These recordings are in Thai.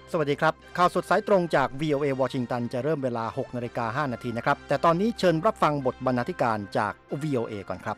สวัสดีครับข่าวสดสายตรงจาก VOA วอชิงตันจะเริ่มเวลา 6:05 น.นะครับแต่ตอนนี้เชิญรับฟังบทบรรณาธิการจาก VOA ก่อนครับ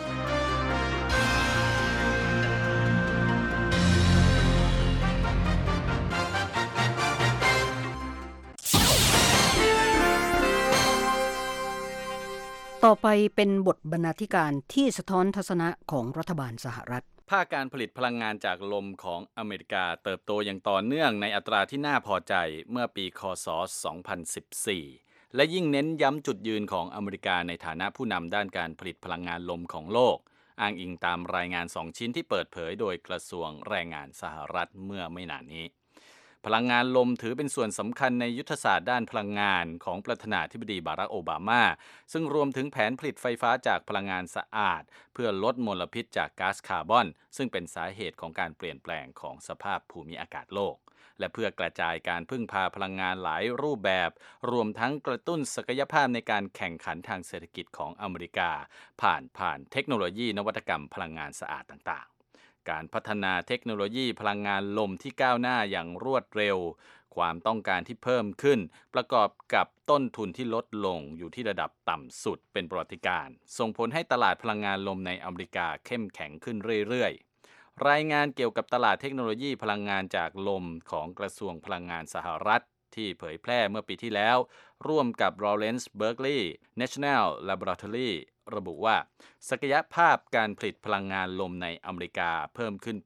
ต่อไปเป็นบทบรรณาธิการที่สะท้อนทัศนะของรัฐบาลสหรัฐภาคการผลิตพลังงานจากลมของอเมริกาเติบโตอย่างต่อเนื่องในอัตราที่น่าพอใจเมื่อปีค.ศ. 2014 และยิ่งเน้นย้ำจุดยืนของอเมริกาในฐานะผู้นำด้านการผลิตพลังงานลมของโลกอ้างอิงตามรายงาน2ชิ้นที่เปิดเผยโดยกระทรวงแรงงานสหรัฐเมื่อไม่นานนี้พลังงานลมถือเป็นส่วนสำคัญในยุทธศาสตร์ด้านพลังงานของประธานาธิบดีบารักโอบามาซึ่งรวมถึงแผนผลิตไฟฟ้าจากพลังงานสะอาดเพื่อลดมลพิษจากก๊าซคาร์บอนซึ่งเป็นสาเหตุของการเปลี่ยนแปลงของสภาพภูมิอากาศโลกและเพื่อกระจายการพึ่งพาพลังงานหลายรูปแบบรวมทั้งกระตุ้นศักยภาพในการแข่งขันทางเศรษฐกิจของอเมริกาผ่านเทคโนโลยีนวัตกรรมพลังงานสะอาดต่างๆการพัฒนาเทคโนโลยีพลังงานลมที่ก้าวหน้าอย่างรวดเร็วความต้องการที่เพิ่มขึ้นประกอบกับต้นทุนที่ลดลงอยู่ที่ระดับต่ำสุดเป็นประวัติการณ์ส่งผลให้ตลาดพลังงานลมในอเมริกาเข้มแข็งขึ้นเรื่อยๆรายงานเกี่ยวกับตลาดเทคโนโลยีพลังงานจากลมของกระทรวงพลังงานสหรัฐที่เผยแพร่เมื่อปีที่แล้วร่วมกับ Lawrence Berkeley National Laboratory ระบุว่าศักยภาพการผลิตพลังงานลมในอเมริกาเพิ่มขึ้น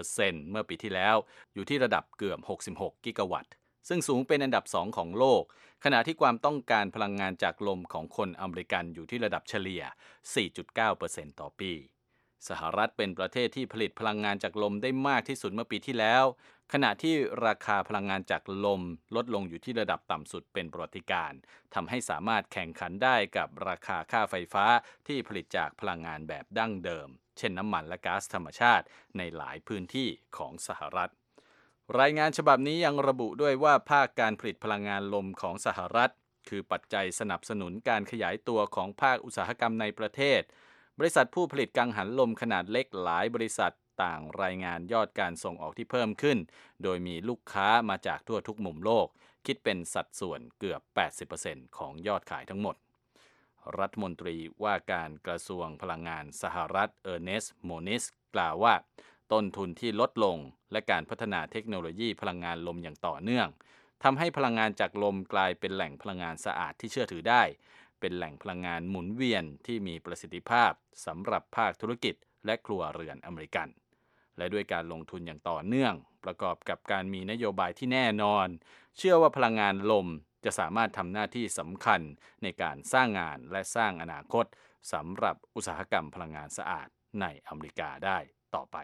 8% เมื่อปีที่แล้วอยู่ที่ระดับเกือบ66กิกะวัตต์ซึ่งสูงเป็นอันดับ2ของโลกขณะที่ความต้องการพลังงานจากลมของคนอเมริกันอยู่ที่ระดับเฉลี่ย 4.9% ต่อปีสหรัฐเป็นประเทศที่ผลิตพลังงานจากลมได้มากที่สุดเมื่อปีที่แล้วขณะที่ราคาพลังงานจากลมลดลงอยู่ที่ระดับต่ำสุดเป็นประวัติการณ์ทำให้สามารถแข่งขันได้กับราคาค่าไฟฟ้าที่ผลิตจากพลังงานแบบดั้งเดิมเช่นน้ำมันและก๊าซธรรมชาติในหลายพื้นที่ของสหรัฐรายงานฉบับนี้ยังระบุด้วยว่าภาคการผลิตพลังงานลมของสหรัฐคือปัจจัยสนับสนุนการขยายตัวของภาคอุตสาหกรรมในประเทศบริษัทผู้ผลิตกังหันลมขนาดเล็กหลายบริษัทต่างรายงานยอดการส่งออกที่เพิ่มขึ้นโดยมีลูกค้ามาจากทั่วทุกมุมโลกคิดเป็นสัดส่วนเกือบ 80% ของยอดขายทั้งหมดรัฐมนตรีว่าการกระทรวงพลังงานสหรัฐเออร์เนสต์โมนิสกล่าวว่าต้นทุนที่ลดลงและการพัฒนาเทคโนโลยีพลังงานลมอย่างต่อเนื่องทำให้พลังงานจากลมกลายเป็นแหล่งพลังงานสะอาดที่เชื่อถือได้เป็นแหล่งพลังงานหมุนเวียนที่มีประสิทธิภาพสำหรับภาคธุรกิจและครัวเรือนอเมริกันและด้วยการลงทุนอย่างต่อเนื่องประกอบกับการมีนโยบายที่แน่นอนเชื่อว่าพลังงานลมจะสามารถทำหน้าที่สำคัญในการสร้างงานและสร้างอนาคตสำหรับอุตสาหกรรมพลังงานสะอาดในอเมริกาได้ต่อไป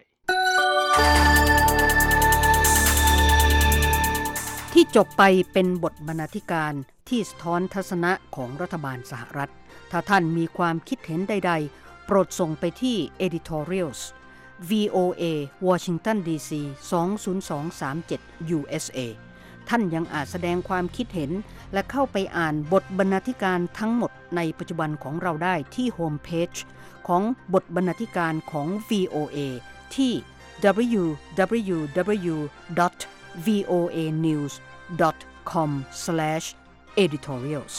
ที่จบไปเป็นบทบรรณาธิการที่สะท้อนทัศนะของรัฐบาลสหรัฐถ้าท่านมีความคิดเห็นใดๆโปรดส่งไปที่ editorials VOA Washington DC 20237 USA ท่านยังอาจแสดงความคิดเห็นและเข้าไปอ่านบทบรรณาธิการทั้งหมดในปัจจุบันของเราได้ที่โฮมเพจของบทบรรณาธิการของ VOA ที่ www.voanews.com/editorials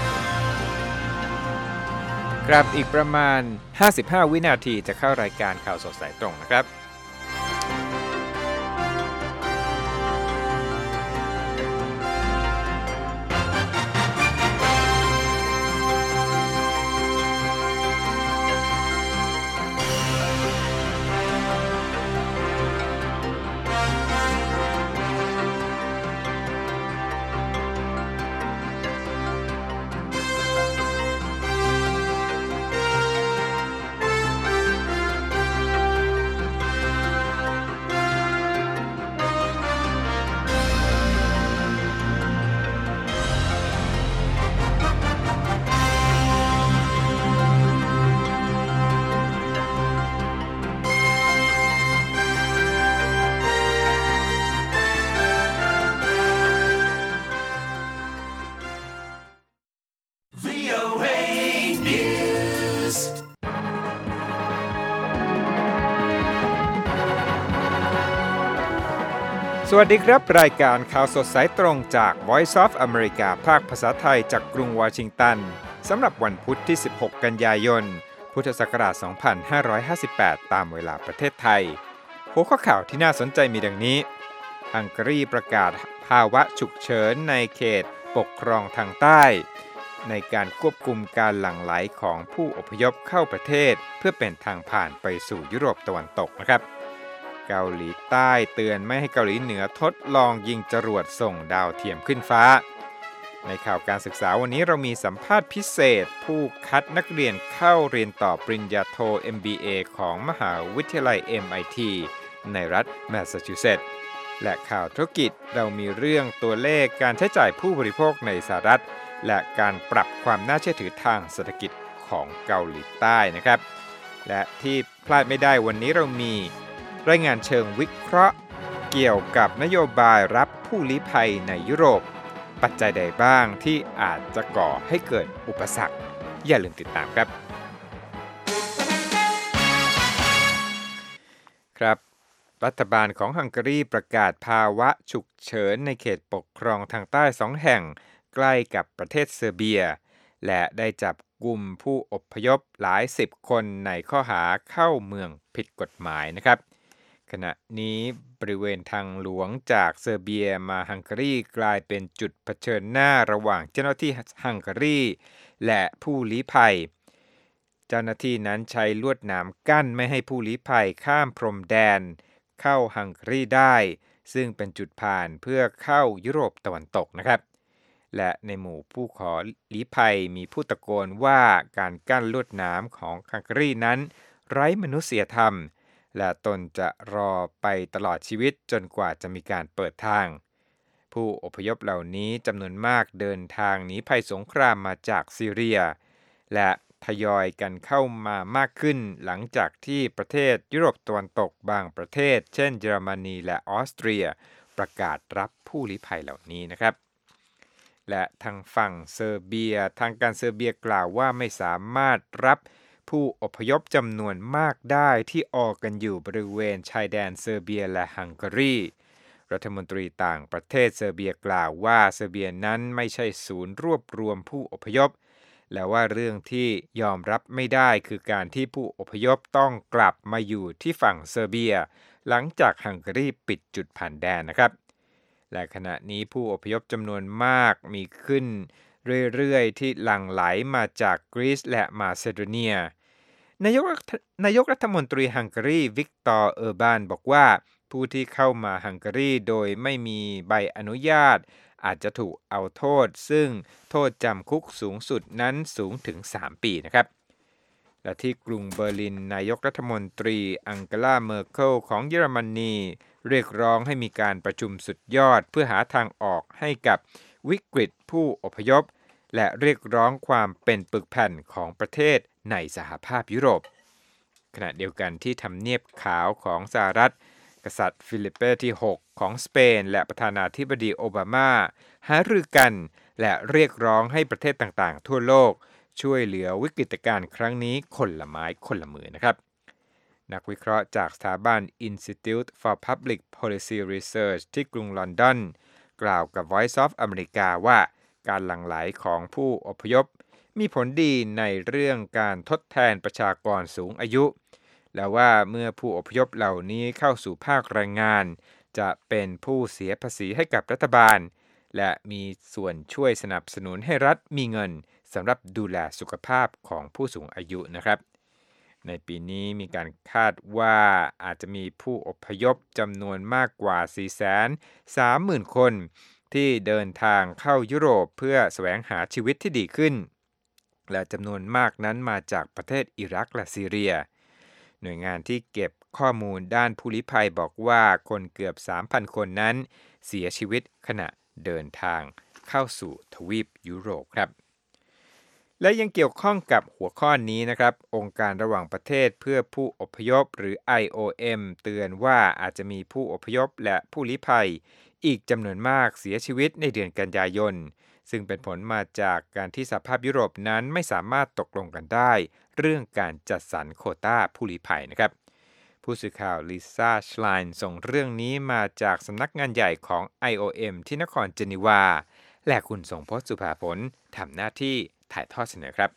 ครับอีกประมาณ55วินาทีจะเข้ารายการข่าวสดสายตรงนะครับสวัสดีครับรายการข่าวสดสายตรงจาก Voice of America ภาคภาษาไทยจากกรุงวอชิงตันสำหรับวันพุธที่ 16 กันยายน พุทธศักราช 2558 ตามเวลาประเทศไทยหัวข้อข่าวที่น่าสนใจมีดังนี้ฮังการีประกาศภาวะฉุกเฉินในเขตปกครองทางใต้ในการควบคุมการหลั่งไหลของผู้อพยพเข้าประเทศเพื่อเป็นทางผ่านไปสู่ยุโรปตะวันตกนะครับเกาหลีใต้เตือนไม่ให้เกาหลีเหนือทดลองยิงจรวดส่งดาวเทียมขึ้นฟ้าในข่าวการศึกษาวันนี้เรามีสัมภาษณ์พิเศษผู้คัดนักเรียนเข้าเรียนต่อปริญญาโท MBA ของมหาวิทยาลัย MIT ในรัฐแมสซาชูเซตส์และข่าวธุรกิจเรามีเรื่องตัวเลขการใช้จ่ายผู้บริโภคในสหรัฐและการปรับความน่าเชื่อถือทางเศรษฐกิจของเกาหลีใต้นะครับและที่พลาดไม่ได้วันนี้เรามีรายงานเชิงวิเคราะห์เกี่ยวกับนโยบายรับผู้ลี้ภัยในยุโรปปัจจัยใดบ้างที่อาจจะก่อให้เกิดอุปสรรคอย่าลืมติดตามครับครับรัฐบาลของฮังการีประกาศภาวะฉุกเฉินในเขตปกครองทางใต้2แห่งใกล้กับประเทศเซอร์เบียและได้จับกุมผู้อพยพหลายสิบคนในข้อหาเข้าเมืองผิดกฎหมายนะครับขณะนี้บริเวณทางหลวงจากเซอร์เบียมาฮังการีกลายเป็นจุดเผชิญหน้าระหว่างเจ้าหน้าที่ฮังการีและผู้ลี้ภัยเจ้าหน้าที่นั้นใช้ลวดหนามกั้นไม่ให้ผู้ลี้ภัยข้ามพรมแดนเข้าฮังการีได้ซึ่งเป็นจุดผ่านเพื่อเข้ายุโรปตะวันตกนะครับและในหมู่ผู้ขอลี้ภัยมีผู้ตะโกนว่าการกั้นลวดหนามของฮังการีนั้นไร้มนุษยธรรมและตนจะรอไปตลอดชีวิตจนกว่าจะมีการเปิดทางผู้อพยพเหล่านี้จำนวนมากเดินทางหนีภัยสงครามมาจากซีเรียและทยอยกันเข้ามามากขึ้นหลังจากที่ประเทศยุโรปตะวันตกบางประเทศเช่นเยอรมนีและออสเตรียประกาศรับผู้ลี้ภัยเหล่านี้นะครับและทางฝั่งเซอร์เบียทางการเซอร์เบียกล่าวว่าไม่สามารถรับผู้อพยพจำนวนมากได้ที่ออกกันอยู่บริเวณชายแดนเซอร์เบียและฮังการีรัฐมนตรีต่างประเทศเซอร์เบียกล่าวว่าเซอร์เบียนั้นไม่ใช่ศูนย์รวบรวมผู้อพยพและว่าเรื่องที่ยอมรับไม่ได้คือการที่ผู้อพยพต้องกลับมาอยู่ที่ฝั่งเซอร์เบียหลังจากฮังการีปิดจุดผ่านแดนนะครับและขณะนี้ผู้อพยพจำนวนมากมีขึ้นเรื่อยๆที่หลั่งไหลมาจากกรีซและมาซิโดเนียนายกรัฐมนตรีฮังการีวิกตอร์ เออร์บานบอกว่าผู้ที่เข้ามาฮังการีโดยไม่มีใบอนุญาตอาจจะถูกเอาโทษซึ่งโทษจำคุกสูงสุดนั้นสูงถึง3 ปีนะครับและที่กรุงเบอร์ลินนายกรัฐมนตรีอังเกลา เมอร์เคิลของเยอรมนีเรียกร้องให้มีการประชุมสุดยอดเพื่อหาทางออกให้กับวิกฤตผู้อพยพและเรียกร้องความเป็นปึกแผ่นของประเทศในสหภาพยุโรปขณะเดียวกันที่ทำเนียบขาวของสหรัฐกษัตริย์ฟิลิปเปที่ 6 ของสเปนและประธานาธิบดีโอบามาหารือกันและเรียกร้องให้ประเทศต่างๆทั่วโลกช่วยเหลือวิกฤตการณ์ครั้งนี้คนละไม้คนละมือนะครับนักวิเคราะห์จากสถาบัน Institute for Public Policy Research ที่กรุงลอนดอนกล่าวกับ Voice of America ว่าการหลั่งไหลของผู้อพยพมีผลดีในเรื่องการทดแทนประชากรสูงอายุและว่าเมื่อผู้อพยพเหล่านี้เข้าสู่ภาคแรงงานจะเป็นผู้เสียภาษีให้กับรัฐบาลและมีส่วนช่วยสนับสนุนให้รัฐมีเงินสำหรับดูแลสุขภาพของผู้สูงอายุนะครับในปีนี้มีการคาดว่าอาจจะมีผู้อพยพจำนวนมากกว่า 430,000 คนที่เดินทางเข้ายุโรปเพื่อแสวงหาชีวิตที่ดีขึ้นและจำนวนมากนั้นมาจากประเทศอิรักและซีเรียหน่วยงานที่เก็บข้อมูลด้านผู้ลี้ภัยบอกว่าคนเกือบ 3,000 คนนั้นเสียชีวิตขณะเดินทางเข้าสู่ทวีปยุโรปครับและยังเกี่ยวข้องกับหัวข้อนี้นะครับองค์การระหว่างประเทศเพื่อผู้อพยพหรือ IOM เตือนว่าอาจจะมีผู้อพยพและผู้ลี้ภัยอีกจำนวนมากเสียชีวิตในเดือนกันยายนซึ่งเป็นผลมาจากการที่สหภาพยุโรปนั้นไม่สามารถตกลงกันได้เรื่องการจัดสรรโควต้าผู้ลี้ภัยนะครับผู้สื่อข่าวลิซ่า ชไลน์ส่งเรื่องนี้มาจากสำนักงานใหญ่ของ IOM ที่นครเจนีวาและคุณทรงพจน์ สุภาผลทำหน้าที่ถ่ายทอดเสนอครับ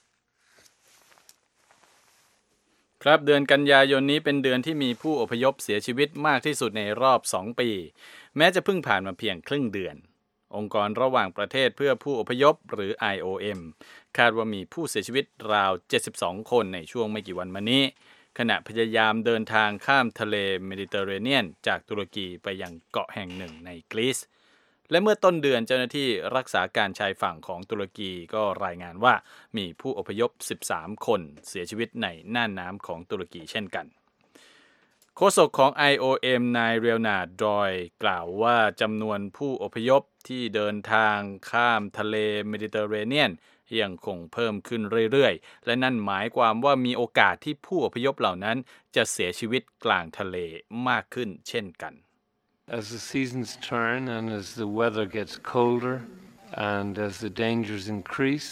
ครับเดือนกันยายนนี้เป็นเดือนที่มีผู้อพยพเสียชีวิตมากที่สุดในรอบ2 ปีแม้จะเพิ่งผ่านมาเพียงครึ่งเดือนองค์กรระหว่างประเทศเพื่อผู้อพยพหรือ IOM คาดว่ามีผู้เสียชีวิตราว72 คนในช่วงไม่กี่วันมานี้ขณะพยายามเดินทางข้ามทะเลเมดิเตอร์เรเนียนจากตุรกีไปยังเกาะแห่งหนึ่งในกรีซและเมื่อต้นเดือนเจ้าหน้าที่รักษาการชายฝั่งของตุรกีก็รายงานว่ามีผู้อพยพ13 คนเสียชีวิตในน่านน้ำของตุรกีเช่นกันโฆษกของ IOM นายเรียลนาร์ด ดอยกล่าวว่าจำนวนผู้อพยพที่เดินทางข้ามทะเลเมดิเตอร์เรเนียนยังคงเพิ่มขึ้นเรื่อยๆและนั่นหมายความว่ามีโอกาสที่ผู้อพยพเหล่านั้นจะเสียชีวิตกลางทะเลมากขึ้นเช่นกัน As the seasons turn and as the weather gets colder and as the dangers increase,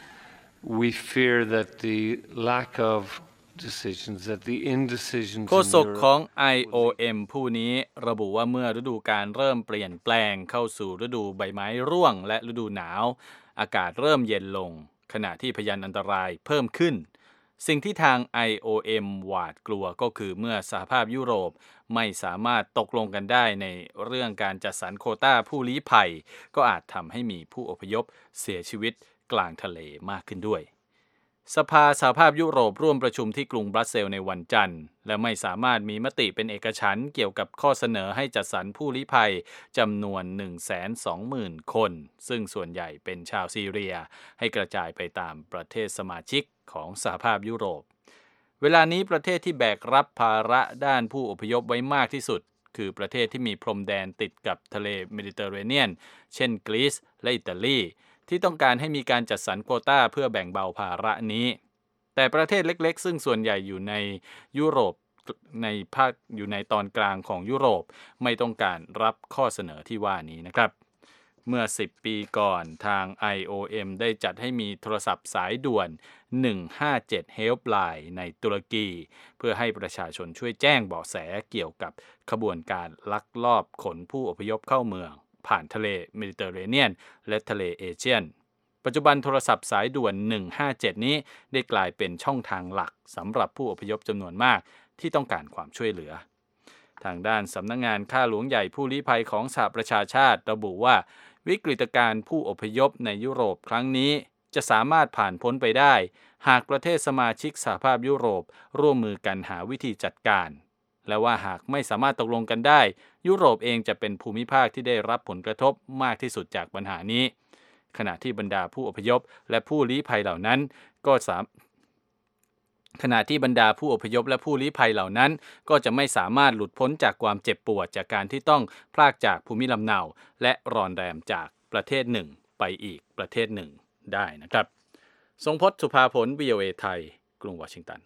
we fear that the lack of decisions, that the indecisions โฆษกของ IOM ผู้นี้ระบุว่าเมื่อฤดูกาลเริ่มเปลี่ยนแปลงเข้าสู่ฤดูใบไม้ร่วงและฤดูหนาวอากาศเริ่มเย็นลงขณะที่พยานอันตรายเพิ่มขึ้นสิ่งที่ทาง IOM หวาดกลัวก็คือเมื่อสหภาพยุโรปไม่สามารถตกลงกันได้ในเรื่องการจัดสรรโควต้าผู้ลี้ภัยก็อาจทำให้มีผู้อพยพเสียชีวิตกลางทะเลมากขึ้นด้วยสภาสหภาพยุโรปร่วมประชุมที่กรุงบรัสเซลส์ในวันจันทร์และไม่สามารถมีมติเป็นเอกฉันท์เกี่ยวกับข้อเสนอให้จัดสรรผู้ลี้ภัยจำนวน 120,000 คนซึ่งส่วนใหญ่เป็นชาวซีเรียให้กระจายไปตามประเทศสมาชิกของสหภาพยุโรปเวลานี้ประเทศที่แบกรับภาระด้านผู้อพยพไว้มากที่สุดคือประเทศที่มีพรมแดนติดกับทะเลเมดิเตอร์เรเนียนเช่นกรีซและอิตาลีที่ต้องการให้มีการจัดสรรโควต้าเพื่อแบ่งเบาภาระนี้แต่ประเทศเล็กๆซึ่งส่วนใหญ่อยู่ในยุโรปอยู่ในตอนกลางของยุโรปไม่ต้องการรับข้อเสนอที่ว่านี้นะครับเมื่อ10 ปีก่อนทาง IOM ได้จัดให้มีโทรศัพท์สายด่วน157 Helpline ในตุรกีเพื่อให้ประชาชนช่วยแจ้งเบาะแสเกี่ยวกับขบวนการลักลอบขนผู้อพยพเข้าเมืองผ่านทะเลเมดิเตอร์เรเนียนและทะเลเอเชียนปัจจุบันโทรศัพท์สายด่วน157นี้ได้กลายเป็นช่องทางหลักสำหรับผู้อพยพจำนวนมากที่ต้องการความช่วยเหลือทางด้านสำนักงานข้าหลวงใหญ่ผู้ลี้ภัยของสหประชาชาติระบุว่าวิกฤตการณ์ผู้อพยพในยุโรปครั้งนี้จะสามารถผ่านพ้นไปได้หากประเทศสมาชิกสหภาพยุโรปร่วมมือกันหาวิธีจัดการและว่าหากไม่สามารถตกลงกันได้ยุโรปเองจะเป็นภูมิภาคที่ได้รับผลกระทบมากที่สุดจากปัญหานี้ขณะที่บรรดาผู้อพยพและผู้ลี้ภัยเหล่านั้นก็จะไม่สามารถหลุดพ้นจากความเจ็บปวดจากการที่ต้องพลากจากภูมิลำเนาและรอนแรมจากประเทศหนึ่งไปอีกประเทศหนึ่งได้นะครับทรงพจน์ สุภาผล VOA ไทยกรุงวอชิงตัน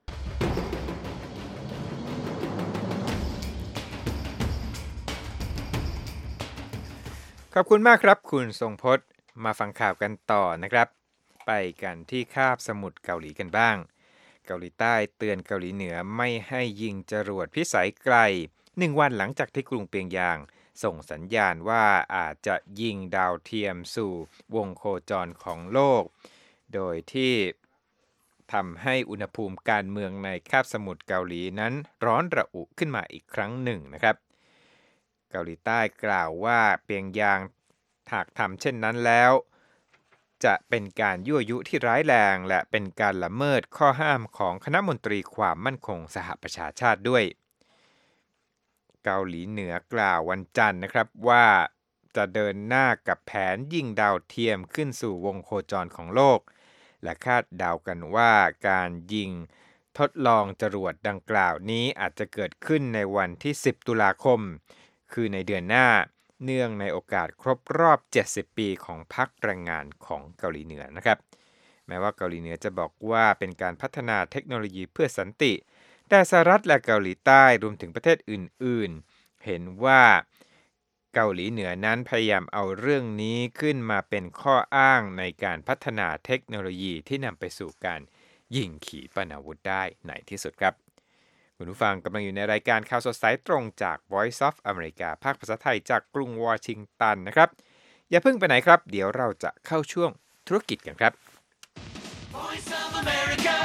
ขอบคุณมากครับคุณทรงพจน์มาฟังข่าวกันต่อนะครับไปกันที่คาบสมุทรเกาหลีกันบ้างเกาหลีใต้เตือนเกาหลีเหนือไม่ให้ยิงจรวดพิสัยไกล1 วันหลังจากที่กรุงเปียงยางส่งสัญญาณว่าอาจจะยิงดาวเทียมสู่วงโคจรของโลกโดยที่ทำให้อุณหภูมิการเมืองในคาบสมุทรเกาหลีนั้นร้อนระอุขึ้นมาอีกครั้งหนึ่งนะครับเกาหลีใต้กล่าวว่าเปียงยางหากทำเช่นนั้นแล้วจะเป็นการยั่วยุที่ร้ายแรงและเป็นการละเมิดข้อห้ามของคณะมนตรีความมั่นคงสหประชาชาติด้วยเกาหลีเหนือกล่าววันจันทร์นะครับว่าจะเดินหน้ากับแผนยิงดาวเทียมขึ้นสู่วงโคจรของโลกและคาดเดากันว่าการยิงทดลองจรวดดังกล่าวนี้อาจจะเกิดขึ้นในวันที่10 ตุลาคมคือในเดือนหน้าเนื่องในโอกาสครบรอบ70 ปีของพรรคแรงงานของเกาหลีเหนือนะครับแม้ว่าเกาหลีเหนือจะบอกว่าเป็นการพัฒนาเทคโนโลยีเพื่อสันติแต่สหรัฐและเกาหลีใต้รวมถึงประเทศอื่นๆเห็นว่าเกาหลีเหนือนั้นพยายามเอาเรื่องนี้ขึ้นมาเป็นข้ออ้างในการพัฒนาเทคโนโลยีที่นำไปสู่การยิงขีปนาวุธได้ในที่สุดครับคุณผู้ฟังกำลังอยู่ในรายการข่าวสดสายตรงจาก Voice of America ภาคภาษาไทยจากกรุงวอชิงตันนะครับอย่าเพิ่งไปไหนครับเดี๋ยวเราจะเข้าช่วงธุรกิจกันครับ Voice of America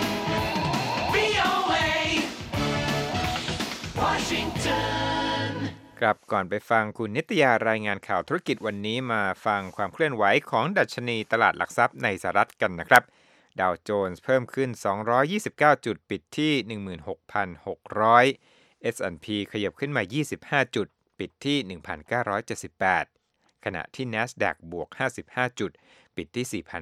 VOA Washington ครับก่อนไปฟังคุณนิตยารายงานข่าวธุรกิจวันนี้มาฟังความเคลื่อนไหวของดัชนีตลาดหลักทรัพย์ในสหรัฐกันนะครับดาวโจนส์เพิ่มขึ้น229จุดปิดที่ 16,600 S&P ขยับขึ้นมา25จุดปิดที่ 1,978 ขณะที่ NASDAQ บวก55จุดปิดที่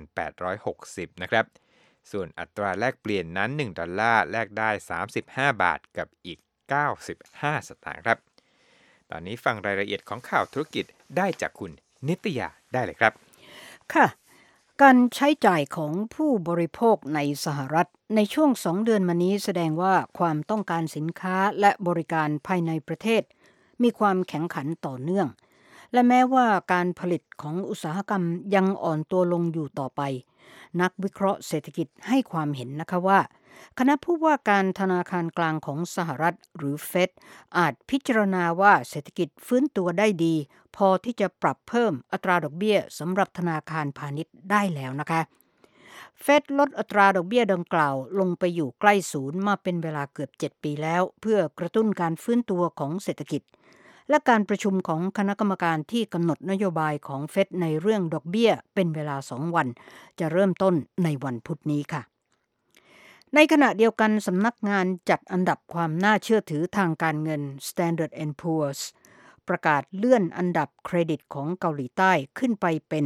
4,860 นะครับส่วนอัตราแลกเปลี่ยนนั้น1ดอลลาร์แลกได้35บาทกับอีก95สตางค์ครับตอนนี้ฟังรายละเอียดของข่าวธุรกิจได้จากคุณนิตยาได้เลยครับค่ะการใช้จ่ายของผู้บริโภคในสหรัฐในช่วง2เดือนมานี้แสดงว่าความต้องการสินค้าและบริการภายในประเทศมีความแข็งขันต่อเนื่องและแม้ว่าการผลิตของอุตสาหกรรมยังอ่อนตัวลงอยู่ต่อไปนักวิเคราะห์เศรษฐกิจให้ความเห็นนะคะว่าคณะผู้ว่าการธนาคารกลางของสหรัฐหรือเฟดอาจพิจารณาว่าเศรษฐกิจฟื้นตัวได้ดีพอที่จะปรับเพิ่มอัตราดอกเบี้ยสำหรับธนาคารพาณิชย์ได้แล้วนะคะเฟดลดอัตราดอกเบี้ยดังกล่าวลงไปอยู่ใกล้ศูนย์มาเป็นเวลาเกือบ7ปีแล้วเพื่อกระตุ้นการฟื้นตัวของเศรษฐกิจและการประชุมของคณะกรรมการที่กำหนดนโยบายของเฟดในเรื่องดอกเบี้ยเป็นเวลา2วันจะเริ่มต้นในวันพุธนี้ค่ะในขณะเดียวกันสำนักงานจัดอันดับความน่าเชื่อถือทางการเงิน Standard & Poor's ประกาศเลื่อนอันดับเครดิตของเกาหลีใต้ขึ้นไปเป็น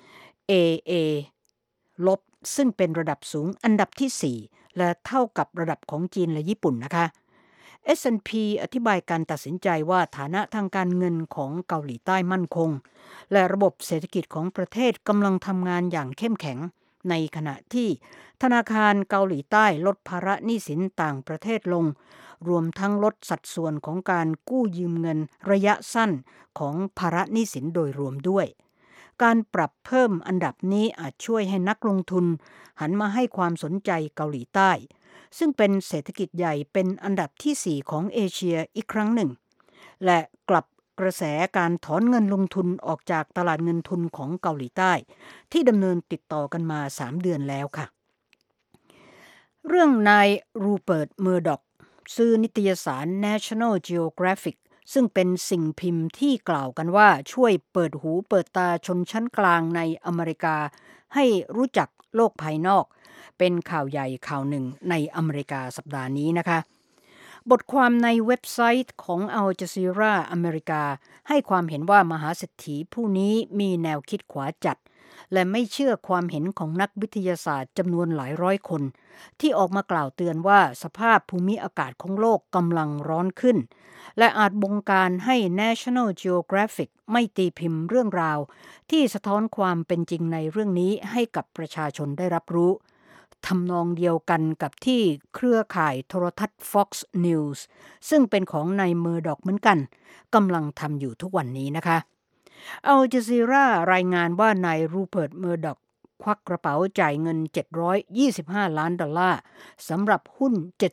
AA ลบซึ่งเป็นระดับสูงอันดับที่4และเท่ากับระดับของจีนและญี่ปุ่นนะคะ S&P อธิบายการตัดสินใจว่าฐานะทางการเงินของเกาหลีใต้มั่นคงและระบบเศรษฐกิจของประเทศกำลังทำงานอย่างเข้มแข็งในขณะที่ธนาคารเกาหลีใต้ลดภาระหนี้สินต่างประเทศลงรวมทั้งลดสัดส่วนของการกู้ยืมเงินระยะสั้นของภาระหนี้สินโดยรวมด้วยการปรับเพิ่มอันดับนี้อาจช่วยให้นักลงทุนหันมาให้ความสนใจเกาหลีใต้ซึ่งเป็นเศรษฐกิจใหญ่เป็นอันดับที่4ของเอเชียอีกครั้งหนึ่งและกลับกระแสการถอนเงินลงทุนออกจากตลาดเงินทุนของเกาหลีใต้ที่ดำเนินติดต่อกันมา3เดือนแล้วค่ะเรื่องนายรูเปิร์ตเมอร์ด็อกซื้อนิตยสาร National Geographic ซึ่งเป็นสิ่งพิมพ์ที่กล่าวกันว่าช่วยเปิดหูเปิดตาชนชั้นกลางในอเมริกาให้รู้จักโลกภายนอกเป็นข่าวใหญ่ข่าวหนึ่งในอเมริกาสัปดาห์นี้นะคะบทความในเว็บไซต์ของอัลจาซีราอเมริกาให้ความเห็นว่ามหาเศรษฐีผู้นี้มีแนวคิดขวาจัดและไม่เชื่อความเห็นของนักวิทยาศาสตร์จำนวนหลายร้อยคนที่ออกมากล่าวเตือนว่าสภาพภูมิอากาศของโลกกำลังร้อนขึ้นและอาจบงการให้ National Geographic ไม่ตีพิมพ์เรื่องราวที่สะท้อนความเป็นจริงในเรื่องนี้ให้กับประชาชนได้รับรู้ทำนองเดียวกันกับที่เครือข่ายโทรทัศน์ Fox News ซึ่งเป็นของนายเมอร์ด็อกเหมือนกันกำลังทำอยู่ทุกวันนี้นะคะอัลจาซีรารายงานว่านายรูเปิร์ตเมอร์ด็อกควักกระเป๋าจ่ายเงิน$725 ล้านสำหรับหุ้น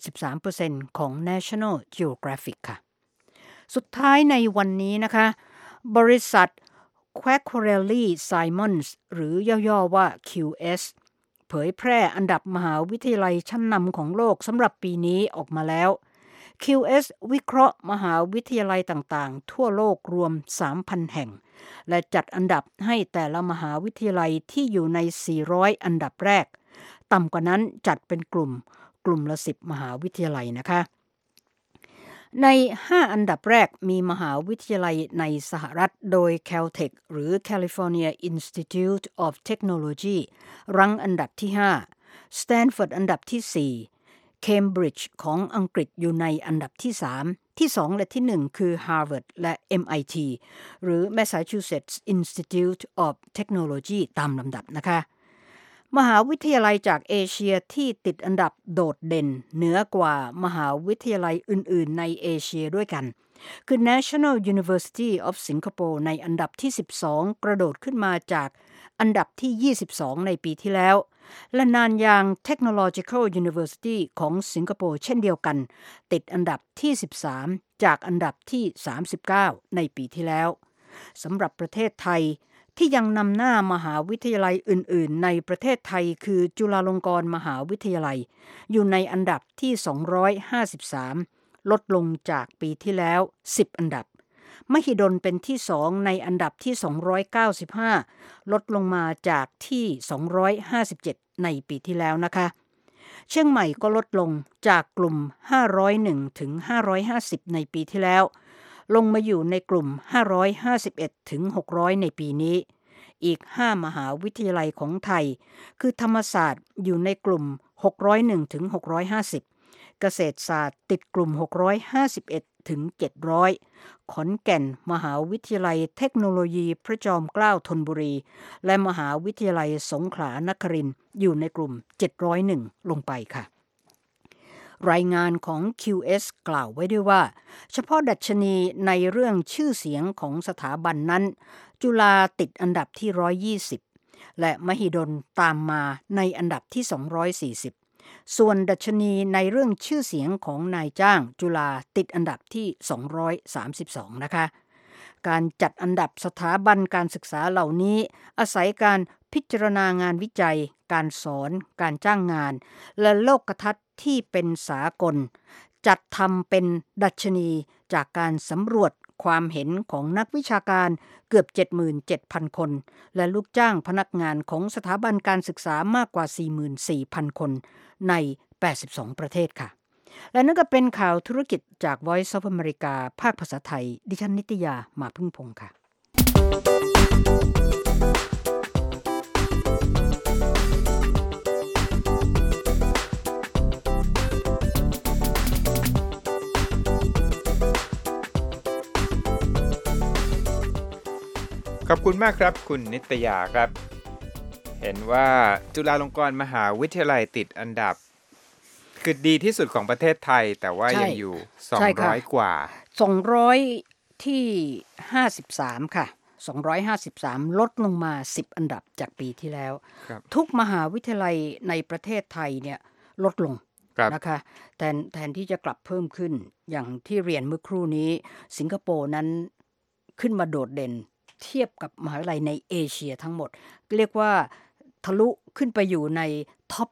73% ของ National Geographic ค่ะสุดท้ายในวันนี้นะคะบริษัท Quacquarelli Simons หรือย่อๆว่า QSเผยแพร่อันดับมหาวิทยาลัยชั้นนำของโลกสำหรับปีนี้ออกมาแล้ว QS วิเคราะห์มหาวิทยาลัยต่างๆทั่วโลกรวม 3,000 แห่งและจัดอันดับให้แต่ละมหาวิทยาลัยที่อยู่ใน400อันดับแรกต่ำกว่านั้นจัดเป็นกลุ่มละ10มหาวิทยาลัยนะคะใน5อันดับแรกมีมหาวิทยาลัยในสหรัฐโดย Caltech หรือ California Institute of Technology รั้งอันดับที่5 Stanford อันดับที่4 Cambridge ของอังกฤษอยู่ในอันดับที่3ที่2และที่1คือ Harvard และ MIT หรือ Massachusetts Institute of Technology ตามลำดับนะคะมหาวิทยาลัยจากเอเชียที่ติดอันดับโดดเด่นเหนือกว่ามหาวิทยาลัยอื่นๆในเอเชียด้วยกันคือ National University of Singapore ในอันดับที่12กระโดดขึ้นมาจากอันดับที่22ในปีที่แล้วและนานยาง Technological University ของสิงคโปร์เช่นเดียวกันติดอันดับที่13จากอันดับที่39ในปีที่แล้วสำหรับประเทศไทยที่ยังนำหน้ามหาวิทยาลัยอื่นๆในประเทศไทยคือจุฬาลงกรณ์มหาวิทยาลัยอยู่ในอันดับที่253ลดลงจากปีที่แล้ว10อันดับมหิดลเป็นที่2ในอันดับที่295ลดลงมาจากที่257ในปีที่แล้วนะคะเชียงใหม่ก็ลดลงจากกลุ่ม501ถึง550ในปีที่แล้วลงมาอยู่ในกลุ่ม551ถึง600ในปีนี้อีก5มหาวิทยาลัยของไทยคือธรรมศาสตร์อยู่ในกลุ่ม601ถึง650เกษตรศาสตร์ติดกลุ่ม651ถึง700ขอนแก่นมหาวิทยาลัยเทคโนโลยีพระจอมเกล้าธนบุรีและมหาวิทยาลัยสงขลานครินทร์อยู่ในกลุ่ม701ลงไปค่ะรายงานของ QS กล่าวไว้ด้วยว่าเฉพาะดัชนีในเรื่องชื่อเสียงของสถาบันนั้นจุฬาติดอันดับที่120และมหิดลตามมาในอันดับที่240ส่วนดัชนีในเรื่องชื่อเสียงของนายจ้างจุฬาติดอันดับที่232นะคะการจัดอันดับสถาบันการศึกษาเหล่านี้อาศัยการพิจารณางานวิจัยการสอนการจ้างงานและโลกทัศน์ที่เป็นสากลจัดทำเป็นดัชนีจากการสำรวจความเห็นของนักวิชาการเกือบ 77,000 คนและลูกจ้างพนักงานของสถาบันการศึกษามากกว่า 44,000 คนใน82ประเทศค่ะและนั่นก็เป็นข่าวธุรกิจจาก Voice of America ภาคภาษาไทยดิฉันนิตยามาพึ่งพงษ์ค่ะขอบคุณมากครับคุณนิตยาครับเห็นว่าจุฬาลงกรณ์มหาวิทยาลัยติดอันดับคือดีที่สุดของประเทศไทยแต่ว่ายังอยู่200กว่า 200ที่53ค่ะ253ลดลงมา10อันดับจากปีที่แล้วทุกมหาวิทยาลัยในประเทศไทยเนี่ยลดลงนะคะแทนที่จะกลับเพิ่มขึ้นอย่างที่เรียนเมื่อครู่นี้สิงคโปร์นั้นขึ้นมาโดดเด่นเทียบกับมหาวิทยาลัยในเอเชียทั้งหมดเรียกว่าทะลุขึ้นไปอยู่ในท็อป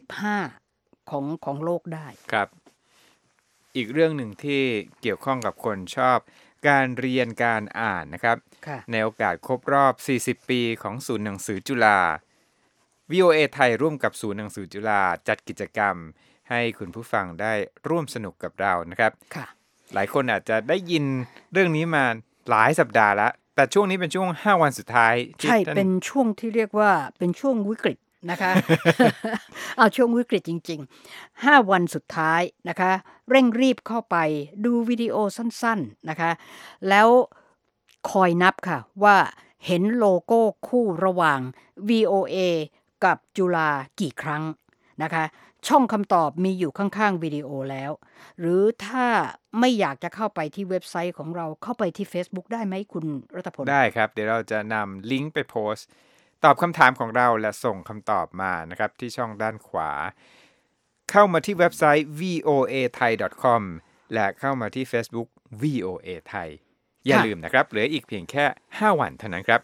15ของโลกได้ครับอีกเรื่องหนึ่งที่เกี่ยวข้องกับคนชอบการเรียนการอ่านนะครับในโอกาสครบรอบ40ปีของศูนย์หนังสือจุฬา VOA ไทยร่วมกับศูนย์หนังสือจุฬาจัดกิจกรรมให้คุณผู้ฟังได้ร่วมสนุกกับเรานะครับหลายคนอาจจะได้ยินเรื่องนี้มาหลายสัปดาห์แล้วแต่ช่วงนี้เป็นช่วง5วันสุดท้ายใช่เป็นช่วงที่เรียกว่าเป็นช่วงวิกฤตนะคะ เอาช่วงวิกฤตจริงๆ5วันสุดท้ายนะคะเร่งรีบเข้าไปดูวิดีโอสั้นๆนะคะแล้วคอยนับค่ะว่าเห็นโลโก้คู่ระหว่าง VOA กับจุฬากี่ครั้งนะคะช่องคำตอบมีอยู่ข้างๆวิดีโอแล้วหรือถ้าไม่อยากจะเข้าไปที่เว็บไซต์ของเราเข้าไปที่ Facebook ได้ไหมคุณรัตพลได้ครับเดี๋ยวเราจะนำลิงก์ไปโพสต์ตอบคำถามของเราและส่งคำตอบมานะครับที่ช่องด้านขวาเข้ามาที่เว็บไซต์ voathai.com และเข้ามาที่ Facebook VOA ไทยอย่าลืมนะครับเหลืออีกเพียงแค่5วันเท่านั้นครับ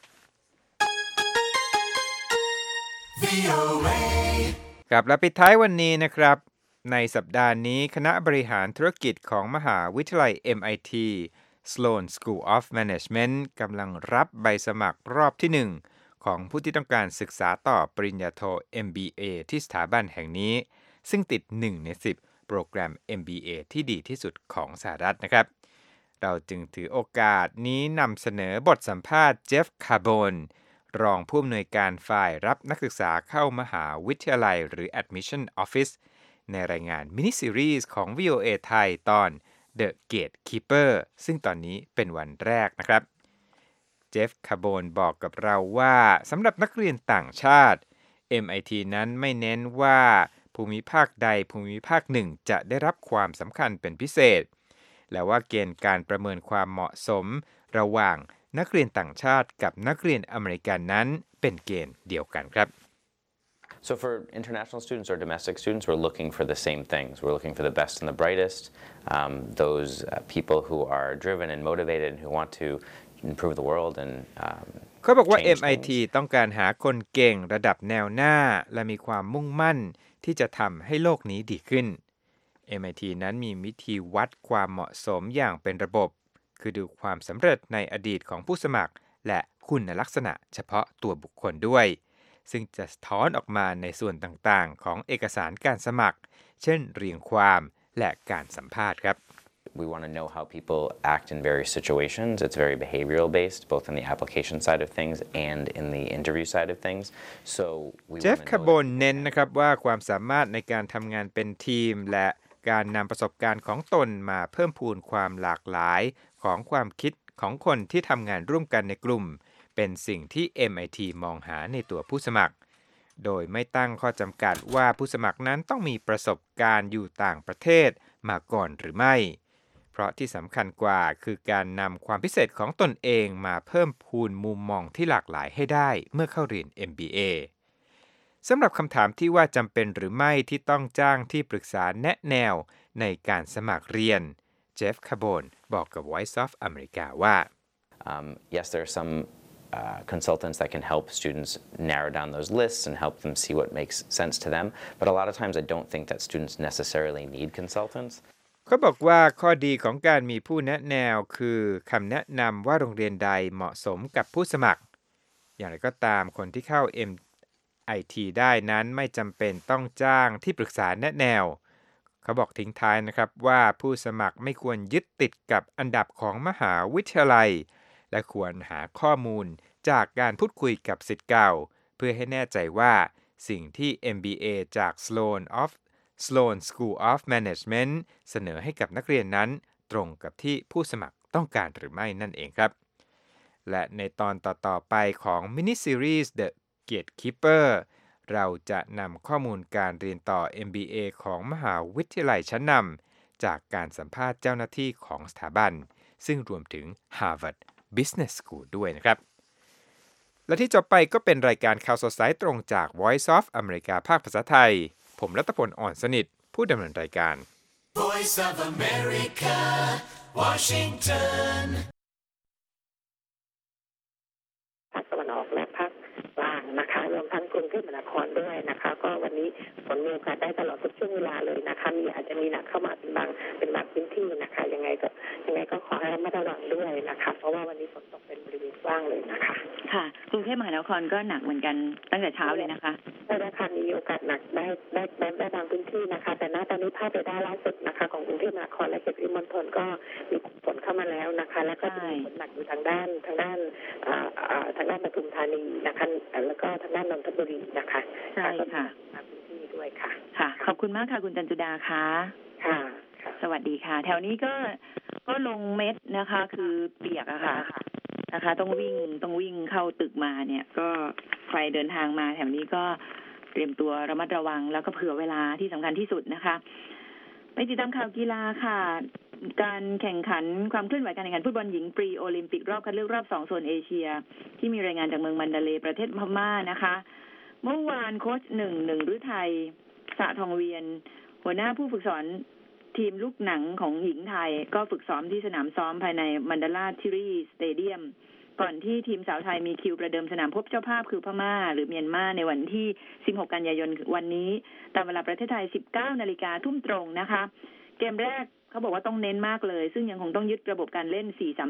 ครับและปิดท้ายวันนี้นะครับในสัปดาห์นี้คณะบริหารธุรกิจของมหาวิทยาลัย MIT Sloan School of Management กำลังรับใบสมัครรอบที่1ของผู้ที่ต้องการศึกษาต่อปริญญาโท MBA ที่สถาบันแห่งนี้ซึ่งติด1ใน10โปรแกรม MBA ที่ดีที่สุดของสหรัฐนะครับเราจึงถือโอกาสนี้นำเสนอบทสัมภาษณ์เจฟคาร์โบนรองผู้อำนวยการฝ่ายรับนักศึกษาเข้ามหาวิทยาลัยหรือ Admission Office ในรายงานมินิซีรีส์ของ VOA ไทยตอน The Gatekeeper ซึ่งตอนนี้เป็นวันแรกนะครับเจฟคาร์โบนบอกกับเราว่าสำหรับนักเรียนต่างชาติ MIT นั้นไม่เน้นว่าภูมิภาคใดภูมิภาคหนึ่งจะได้รับความสำคัญเป็นพิเศษและว่าเกณฑ์การประเมินความเหมาะสมระหว่างนักเรียนต่างชาติกับนักเรียนอเมริกันนั้นเป็นเกณฑ์เดียวกันครับ So for international students or domestic students, we're looking for the same things. We're looking for the best and the brightest, those people who are driven and motivated and who want to improve the world and เขาบอกว่า change MIT things. ต้องการหาคนเก่งระดับแนวหน้าและมีความมุ่งมั่นที่จะทำให้โลกนี้ดีขึ้น MIT นั้นมีวิธีวัดความเหมาะสมอย่างเป็นระบบคือดูความสำเร็จในอดีตของผู้สมัครและคุณลักษณะเฉพาะตัวบุคคลด้วยซึ่งจะสะท้อนออกมาในส่วนต่างๆของเอกสารการสมัครเช่นเรียงความและการสัมภาษณ์ครับ We want to know how people act in various situations. It's very behavioral based, both on the application side of things and in the interview side of things. So we เจฟ คาร์โบนเน้นนะครับว่าความสามารถในการทำงานเป็นทีมและการนำประสบการณ์ของตนมาเพิ่มพูนความหลากหลายของความคิดของคนที่ทำงานร่วมกันในกลุ่มเป็นสิ่งที่ MIT มองหาในตัวผู้สมัครโดยไม่ตั้งข้อจำกัดว่าผู้สมัครนั้นต้องมีประสบการณ์อยู่ต่างประเทศมาก่อนหรือไม่เพราะที่สำคัญกว่าคือการนำความพิเศษของตนเองมาเพิ่มพูนมุมมองที่หลากหลายให้ได้เมื่อเข้าเรียน MBA สำหรับคำถามที่ว่าจำเป็นหรือไม่ที่ต้องจ้างที่ปรึกษาแนะแนวในการสมัครเรียนเจฟ คาร์โบนบอกกับ Voice of America ว่า Yes, there are some consultants that can help students narrow down those lists and help them see what makes sense to them. But a lot of times I don't think that students necessarily need consultants. เขาบอกว่าข้อดีของการมีผู้แนะแนวคือคำแนะนำว่าโรงเรียนใดเหมาะสมกับผู้สมัครอย่างไรก็ตามคนที่เข้า MIT ได้นั้นไม่จำเป็นต้องจ้างที่ปรึกษาแนะแนวเขาบอกทิ้งท้ายนะครับว่าผู้สมัครไม่ควรยึดติดกับอันดับของมหาวิทยาลัยและควรหาข้อมูลจากการพูดคุยกับศิษย์เก่าเพื่อให้แน่ใจว่าสิ่งที่ MBA จาก Sloan School of Management เสนอให้กับนักเรียนนั้นตรงกับที่ผู้สมัครต้องการหรือไม่นั่นเองครับและในตอนต่อๆไปของมินิซีรีส์ The Gatekeeper เราจะนำข้อมูลการเรียนต่อ MBA ของมหาวิทยาลัยชั้นนำจากการสัมภาษณ์เจ้าหน้าที่ของสถาบันซึ่งรวมถึง Harvard Business School ด้วยนะครับและที่จบไปก็เป็นรายการข่าวสดสายตรงจาก Voice of America ภาคภาษาไทยผมรัตพล อ่อนสนิทผู้ดำเนินรายการ Voice of America, Washington. ภาคตะวันออกและภาคกลางนะคะรวมทั้งกรุงเทพมหานครด้วยนะคะก็วันนี้ฝนมีโอกาสได้ตลอดทุกช่วงเวลาเลยนะคะอาจจะมีหนักเข้ามาเป็นบางพื้นที่นะคะยังไงก็ขอให้ระมัดระวังด้วยนะคะเพราะว่าวันนี้ฝนตกเป็นบริเวณกว้างเลยนะคะค่ะกรุงเทพมหานครก็หนักเหมือนกันตั้งแต่เช้าเลยนะคะใช่แล้วค่ะมีโอกาสหนักได้บางพื้นที่นะคะแต่ณตอนนี้ภาพเรดาร์ล่าสุดนะคะของกรุงเทพมหานครและเขตปริมณฑลก็มีฝนเข้ามาแล้วนะคะแล้วก็จะมีฝนหนักอยู่ทางด้านปทุมธานีนะคะแล้วก็ทางด้านนนทบุรีนะคะใช่ค่ะพื้นที่ด้วยค่ะค่ะขอบคุณมากค่ะคุณจันจุดาค่ะค่ะสวัสดีค่ะแถวนี้ก็ลงเม็ดนะคะคือเปียกอะค่ะนะคะต้องวิ่งเข้าตึกมาเนี่ยก็ใครเดินทางมาแถวนี้ก็เตรียมตัวระมัดระวังแล้วก็เผื่อเวลาที่สำคัญที่สุดนะคะไปติดตามข่าวกีฬาค่ะการแข่งขันความเคลื่อนไหวการแข่งขันฟุตบอลหญิงปรีโอลิมปิกรอบคัดเลือกรอบ2โซนเอเชียที่มีรายงานจากเมืองมันดาเลย์ประเทศพม่านะคะเมื่อวานโค้ชหนึ่งฤทัยสะทองเวียนหัวหน้าผู้ฝึกสอนทีมลูกหนังของหญิงไทยก็ฝึกซ้อมที่สนามซ้อมภายในมันดาลาทิรีสเตเดียมก่อนที่ทีมสาวไทยมีคิวประเดิมสนามพบเจ้าภาพคือพม่าหรือเมียนมาในวันที่16กันยายนวันนี้ตามเวลาประเทศไทย 19:00 น.ทุ่มตรงนะคะเกมแรกเขาบอกว่าต้องเน้นมากเลยซึ่งยังคงต้องยึดระบบการเล่น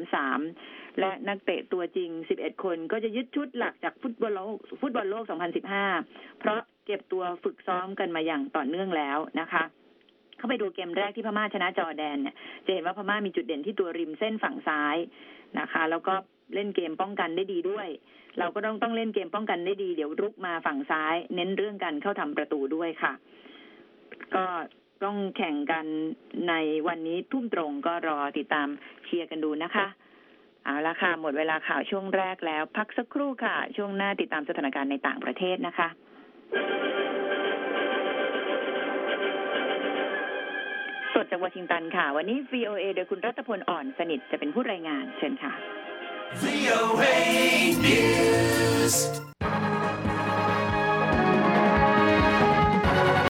4-3-3 และนักเตะตัวจริง11คนก็จะยึดชุดหลักจากฟุตบอลโลก 2015 เพราะเก็บตัวฝึกซ้อมกันมาอย่างต่อเนื่องแล้วนะคะเข้าไปดูเกมแรกที่พม่าชนะจอร์แดนเนี่ยจะเห็นว่าพม่ามีจุดเด่นที่ตัวริมเส้นฝั่งซ้ายนะคะแล้วก็เล่นเกมป้องกันได้ดีด้วยเราก็ต้องเล่นเกมป้องกันได้ดีเดี๋ยวรุกมาฝั่งซ้ายเน้นเรื่องการเข้าทำประตูด้วยค่ะก็ต้องแข่งกันในวันนี้ทุ่มตรงก็รอติดตามเชียร์กันดูนะคะเอาละค่ะหมดเวลาข่าวช่วงแรกแล้วพักสักครู่ค่ะช่วงหน้าติดตามสถานการณ์ในต่างประเทศนะคะสดจากวอชิงตันค่ะวันนี้ VOA โดยคุณรัตพล อ่อนสนิทจะเป็นผู้รายงานเชิญค่ะ VOA News